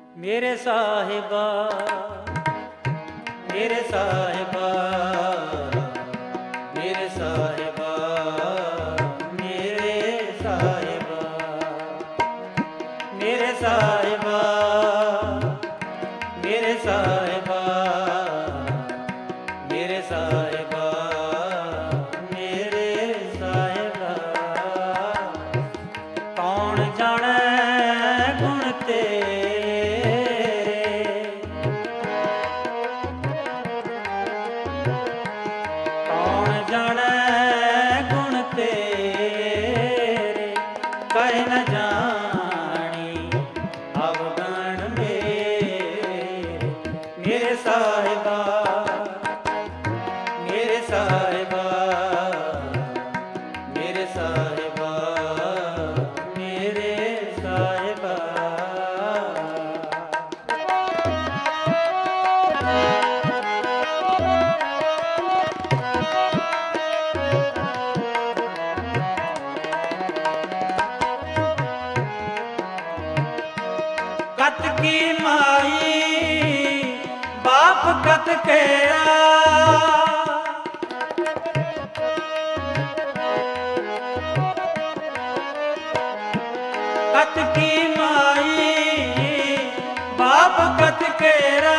ਮੇਰੇ ਸਾਹਿਬਾ, ਮੇਰੇ ਸਾਹਿਬਾ, ਮੇਰੇ ਸਾਹਿਬਾ, ਮੇਰੇ ਸਾਹਿਬਾ, ਮੇਰੇ ਸਾਹਿਬਾ, ਮੇਰੇ ਸਾਹਿਬਾ, ਮੇਰੇ ਸਾਹਿਬਾ, ਮੇਰੇ ਸਾਹਿਬਾ। ਕੌਣ ਜਾਣੈ ਗੁਣ ਤੇਰੇ, ਕੌਣ ਜਾਣੈ ਗੁਣ ਤੇਰੇ, ਕਹਿ ਨ ਜਾਣੀ ਅਵਗਣ ਮੇਰੇ। ਮੇਰੇ ਸਾਹਿਬਾ, ਮੇਰੇ ਸਾਹਿਬਾ, ਮੇਰੇ ਸਾਹਿਬਾ, ਮੇਰੇ ਸਾਹਿਬਾ। ਕਤ ਕੀ ਮਾਈ ਬਾਪ ਕਤ ਕੇਰਾ, ਕਤ ਕੀ ਮਾਈ ਬਾਪ ਕਤ ਕੇਰਾ,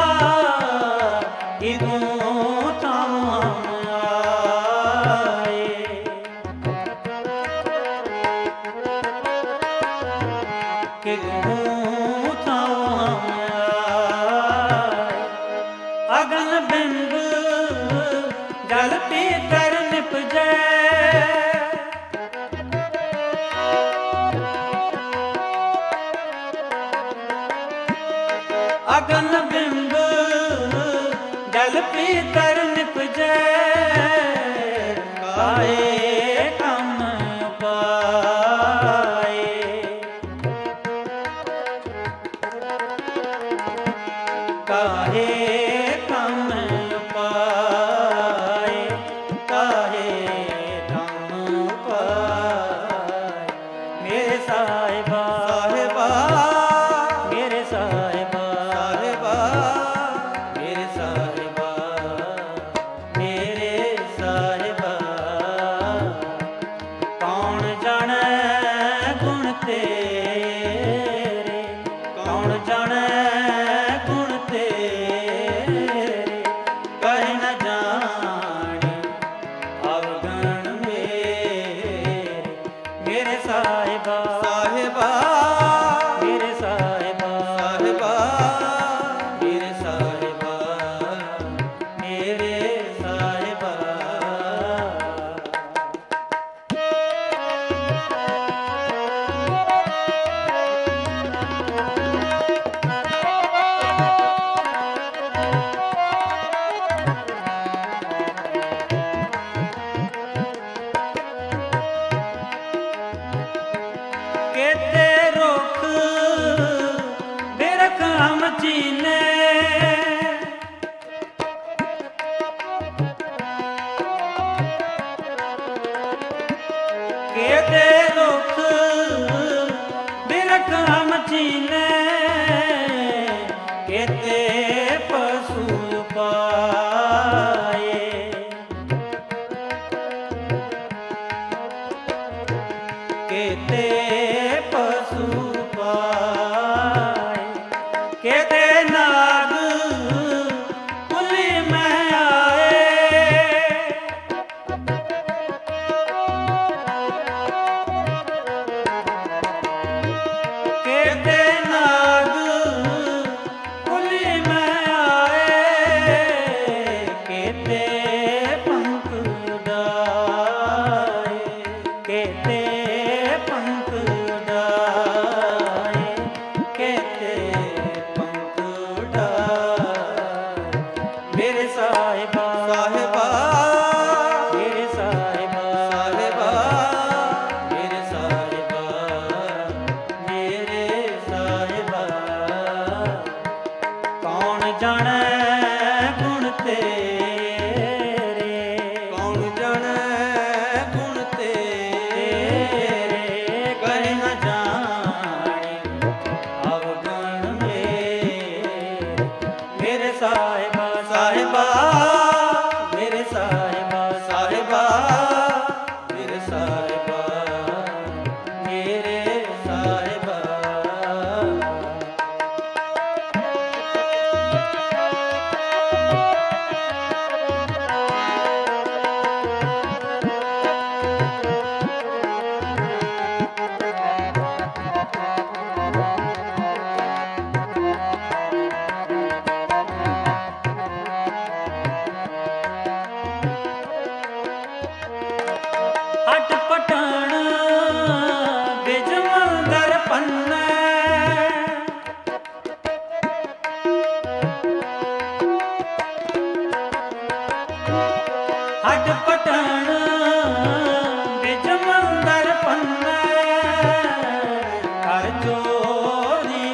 ਇਦੋਂ ਤਾਂ ਹਮ ਆਏ। ਕਿਦੋਂ ਤਾਂ ਹਮ ਆਏ। ਅਗਨ ਬਿੰਦ ਜਲ ਪੀਤਰ ਨਿਪਜੈ, ਅਗਨ ਬਿੰਬ ਜਲ ਪੀਤਰ ਨਿਪਜੈ, ਕਾਏ ਕੰਮ ਪਾਏ। ਕਾਹੇ ਕੰਮ ਪਾਏ, ਕਾਹੇ ਕੰਮ ਪਾਏ। ਮੇਰੇ ਸਾਹਿਬਾ, ਸਾਹਿਬਾ, ਮੇਰੇ ਸਾਹਿਬਾ, ਸਾਹਿਬਾ, ਮੇਰੇ ਸਾਹਿਬਾ, ਮੇਰੇ ਸਾਹਿਬਾ। ਕੌਣ ਜਾਣੈ ਗੁਣ ਤੇਰੇ, ਕੌਣ ਜਾਣੈ ਗੁਣ ਤੇਰੇ, ਕਹਿ ਨ ਜਾਣੀ ਅਵਗਣ ਮੇਰੇ। ਮੇਰੇ ਸਾਹਿਬਾ, ਸਾਹਿਬਾ, ਮੇਰੇ ਸਾਹਿਬਾ, ਸਾਹਿਬਾ, ਮੇਰੇ ਸਾਹਿਬਾ, ਮੇਰੇ ਸਾਹਿਬਾ। केते रुख बिरख हम चीने, केते रुख बिरख हम चीने, केते पशु पाए। केते पशु पाए, केते नाग कुली में आए। केते नाग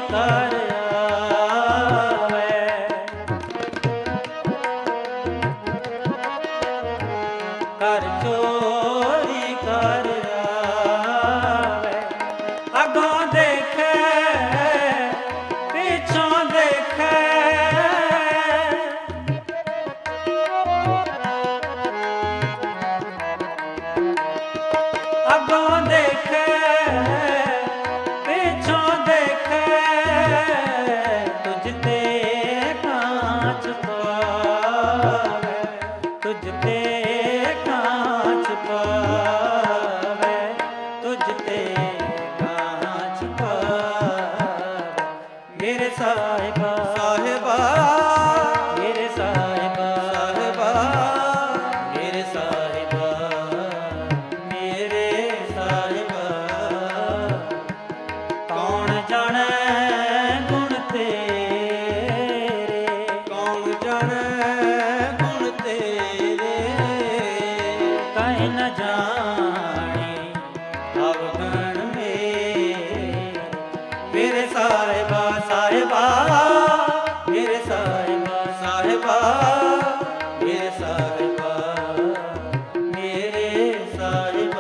ਕਰ ਆਵੇ, ਕਰ ਚੋਰੀ ਕਰ ਆਵੇ, ਅੱਗੋਂ ਦੇਖੇ ਪਿੱਛੋਂ ਦੇਖੇ, ਅੱਗੋਂ ਦੇਖੇ ਪਿੱਛੋਂ ਦੇਖੇ, ਤੁਝ ਤੇ ਕਾਂਚ ਪਾਵੇ, ਤੁਝ ਤੇ ਕਾਂਚ ਪਾਵੇ, ਤੁਝ ਤੇ ਕਾਂਚ ਪਾਵੇ, ਮੇਰੇ ਸਾਹਿਬਾ ਸਾਹਿਬਾ, ਮੇਰੇ ਸਾਹਿਬਾ ਸਾਹਿਬਾ, ਮੇਰੇ ਸਾਹਿਬਾ, ਮੇਰੇ ਸਾਹਿਬਾ, ਕੌਣ ਜਾਣੈ ਗੁਣ ਤੇਰੇ, ਕੌਣ ਜਾਣੈ ਗੁਣ ਤੇਰੇ, ਕਹਿ ਨ ਜਾਣੀ ਅਵਗੁਣ ਮੇਰੇ, ਮੇਰੇ ਸਾਹਿਬਾ ਸਾਹਿਬਾ, ਮੇਰੇ ਸਾਹਿਬਾ ਸਾਹਿਬਾ, ਮੇਰੇ ਸਾਹਿਬਾ, ਮੇਰੇ ਸਾਹਿਬਾ।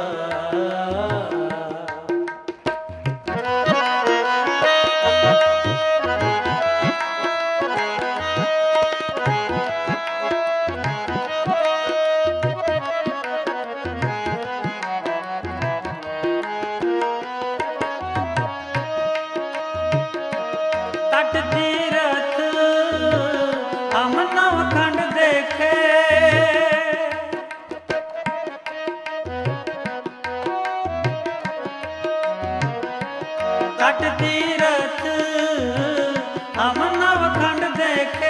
ਤਟ ਤੀਰਥ ਹਮ ਨਵਖੰਡ ਦੇਖੇ, ਤਟ ਤੀਰਥ ਹਮ ਨਵਖੰਡ ਦੇਖੇ,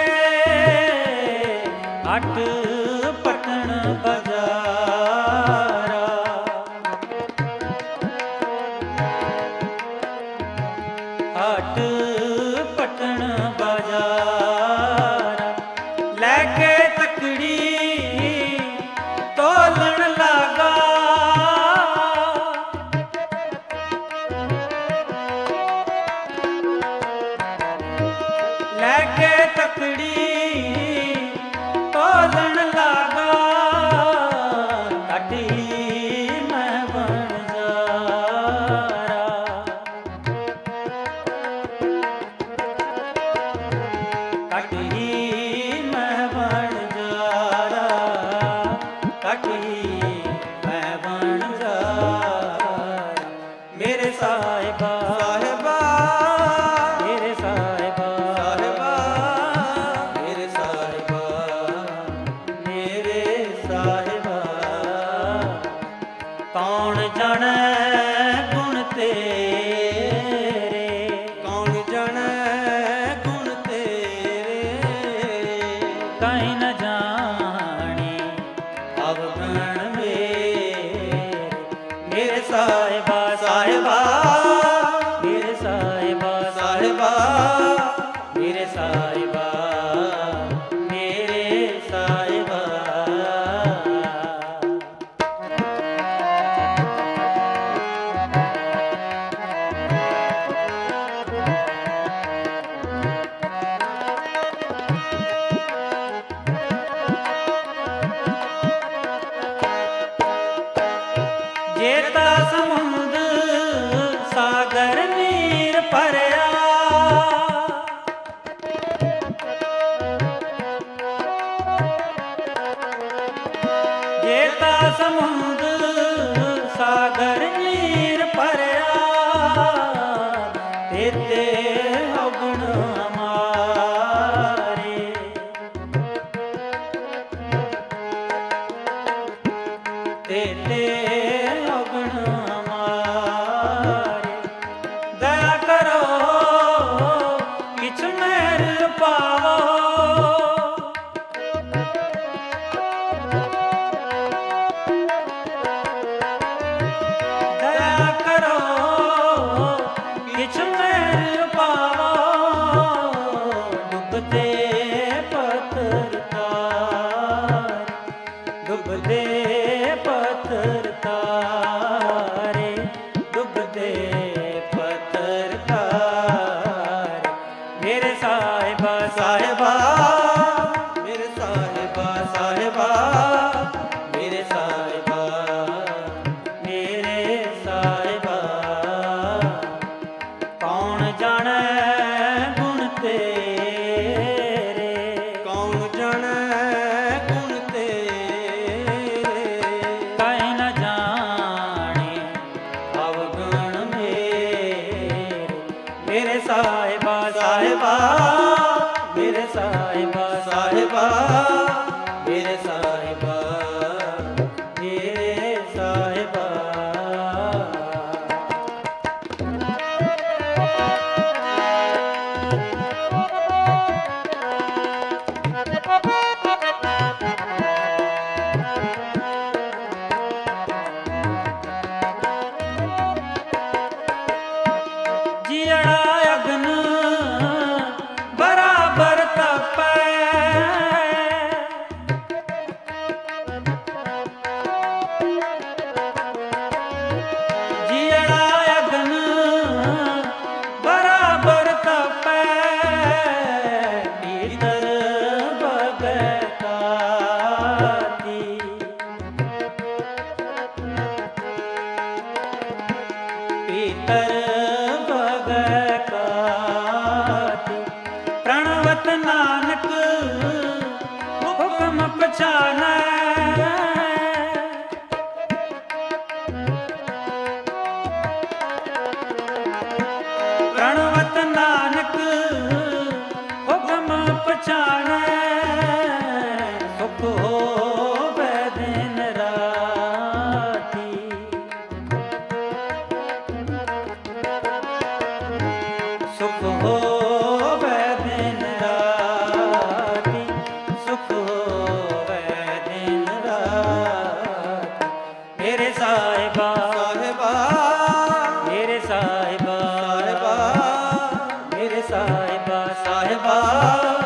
ਅਟ ਪਟਣ ਬਜ਼ਾਰਾ, ਅਟ ਪਟਣ ਬਾਜ਼ਾਰ, ਲੈ ਕੇ ਤਕੜੀ ਤੋਲਣ ਲਾਗਾ, ਲੈ ਕੇ ਤਕੜੀ ਤੋਲਣ ਲਾਗਾ, ਕੱਢੀ ਮੈਂ ਬਣ ਜਾਰਾ, ਕੱਢੀ ਮੈਂ ਬਣ ਜਾਰਾ, ਕੱਢੀ ਮੈਂ ਬਣ ਜਾਰਾ, ਮੇਰੇ ਸਾਹਿਬਾ ਸਾਹਿਬਾ, ਮੇਰੇ ਸਾਹਿਬਾ ਸਾਹਿਬਾ, ਮੇਰੇ ਸਾਹਿਬਾ, ਮੇਰੇ ਸਾਹਿਬਾ, ਕੌਣ ਜਾਣੈ ਗੁਣ ਤੇਰੇ, ਕੌਣ ਜਾਣੈ ਗੁਣ ਤੇਰੇ, ਕਹਿ ਨ ਜਾਣੀ ਅਵਗੁਣ ਮੇਰੇ, ਮੇਰੇ ਸਾਹਿਬਾ ਸਾਹਿਬਾ, ਮੇਰੇ ਸਾਹਿਬਾ ਸਾਹਿਬਾ, ਮੇਰੇ ਸਾਹਿਬਾ, ਮੇਰੇ ਸਾਹਿਬਾ। ਜੇਤਾ ਸਮੁੰਦ ਸਾਗਰ ਨੀਰ ਭਰਿਆ, ਜੇਤਾ ਸਮੁੰਦ ਸਾਗਰ ਨੀਰ ਭਰਿਆ, ਤੇਤੇ ਅਵਗੁਣ ਹਮਾਰੇ, ਤੇਤੇ ਅਵਗੁਣ ਹਮਾਰੇ, ਦਇਆ ਕਰੋ ਕਿਛ ਮੇਰ ਪਾਵੋ, ਦਇਆ ਕਰੋ ਕਿਛ ਮੇਰ ਪਾਵੋ, ਜਾਣੈ ਗੁਣ ਤੇਰੇ, ਕੌਣ ਜਾਣੈ ਗੁਣ ਤੇਰੇ। ਕਾਇ ਨ ਜਾਣੇ ਅਵਗੁਣ ਮੇਰੇ, ਮੇਰੇ ਸਾਹਿਬਾ ਸਾਹਿਬਾ, ਮੇਰੇ ਸਾਹਿਬਾ ਸਾਹਿਬਾ, ਮੇਰੇ ਸਾਹਿਬਾ, ਮੇਰੇ ਸਾਹਿਬਾ। ਜੀਅੜਾ ਅਗਨ ਬਰਾਬਰ ਤਪੈ, ਜੀਅੜਾ ਅਗਨ ਬਰਾਬਰ ਤਪੈ, ਭੀਤਰ ਭਗਤਾਤੀ, ਭੀਤਰ ਭਗਤਾਤੀ। ਪ੍ਰਣਵਤ ਨਾਨਕ ਹੁਕਮ ਪਛਾਨੈ, ਪ੍ਰਣਵਤ ਨਾਨਕ ਹੁਕਮ ਪਛਾਨੈ, ਸੁਖ ਹੋਵੈ ਦਿਨ ਰਾਤੀ, ਸੁਖ ਹੋਵੈ ਦਿਨ ਰਾਤੀ, ਸੁਖ ਹੋਵੈ ਦਿਨ ਰਾਤੀ। ਮੇਰੇ ਸਾਹਿਬਾ ਸਾਹਿਬਾ, ਮੇਰੇ ਸਾਹਿਬਾ ਸਾਹਿਬਾ, ਮੇਰੇ ਸਾਹਿਬਾ ਸਾਹਿਬਾ,